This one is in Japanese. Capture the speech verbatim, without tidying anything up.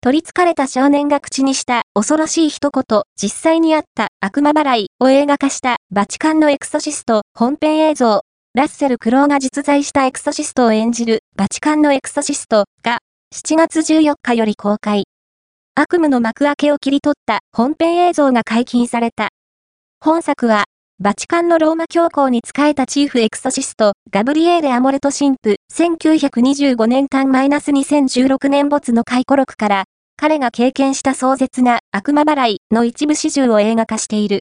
取り憑かれた少年が口にした恐ろしい一言、実際にあった悪魔払いを映画化したバチカンのエクソシスト本編映像。ラッセル・クロウが実在したエクソシストを演じるバチカンのエクソシストがしちがつじゅうよっかより公開。悪夢の幕開けを切り取った本編映像が解禁された。本作は、バチカンのローマ教皇に仕えたチーフエクソシスト、ガブリエーレ・アモレト神父、せんきゅうひゃくにじゅうごねんかんにせんじゅうろくねん没の回顧録から、彼が経験した壮絶な悪魔払いの一部始終を映画化している。